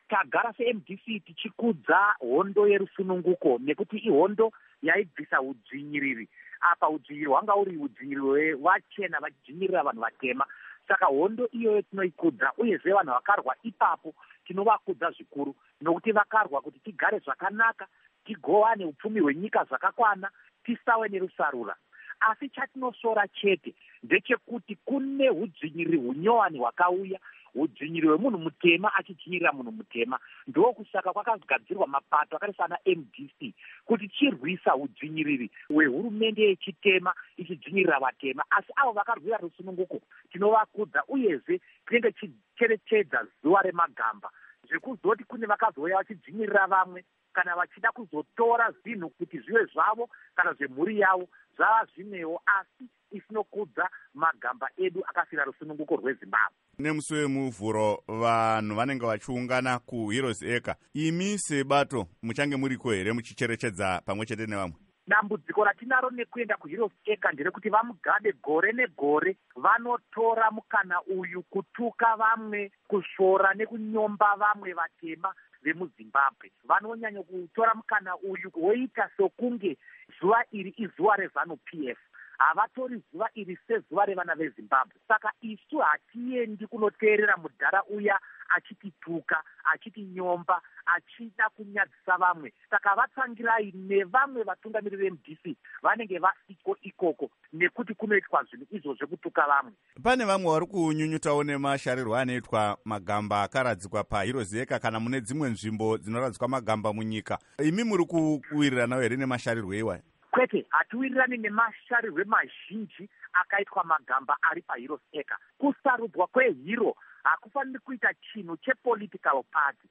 tagara seMDC tichikudza hondo yerusununguko nekuti ihondo yaibvisa udzvinyiriri. Apa udzvinyiriri hwanga uri udzvinyiriri wachena vachidzvinyirira vanhu vatema. Saka hondo iyoyo tinoikudza, uyezve vanhu vakarwa ipapo tinovakudza zvikuru, nokuti vakarwa kuti tigare zvakanaka, tigowane upfumi hwenyika zvakakwana, tisawe nerusarura. Asi chatinosora chete ndechekuti kune udzvinyiriri hunyowani hwakauya, udzvinyiriri hwemunhu mutema achidzvinyirira munhu mutema. Ndokusaka kwakagadzirwa mapato akaita sana MDC kuti chirwisa udzvinyiriri hwehurumende yechitema ichidzvinyirira vatema. Asi avo vakarwira rusununguko tinovakudza, uyezve tinenge tichicherechedza zuva remagamba, zvekuzoti kune vakazouya vachidzvinyirira vamwe kana vachida kuzotora zvinhu kuti zvive zvavo kana zvemhuri yavo, zvava zvimwewo, asi isinokudza magamba edu akafira rusununguko rweZimbabwe. Nemusi wemuvhuro vanhu vanenge vachiungana kuHeroes Acre. Imi sebato muchange muriko here muchicherechedza pamwe chete nevamwe? Dambudziko ratinaro nekuenda kuHeroes Acre nderekuti vaMugabe gore negore vanotora mukana uyu kutuka vamwe, kusvora nekunyomba vamwe vatema vemuZimbabwe. Vanonyanya kutora mukana uyu woita sokunge zuva iri izuva reZANU-PF. Havatori zuva iri sezuva revana veZimbabwe. Saka isu hatiendi kunoteerera mudhara uya achitituka, achitinyomba, achida kunyadzisa vamwe. Saka vatsangirai nevamwe vatungamiriri veMDC vanenge vasiko ikoko, nekuti kunoitwa zvinhu izvo zvekutuka vamwe. Pane vamwe vari kunyunyutawo nemasharirwo anoitwa magamba akaradzikwa paHeroes Acre kana mune dzimwe nzvimbo dzinoradzikwa magamba munyika. Imi muri kuwiriranawo here nemasharirwo iwayo? Kwete, hatiwirirani nemasharirwo mazhinji akaitwa magamba ari paHeroes Acre. Kusarudzwa kwehero hakufaniri kuita chinhu chepolitical party.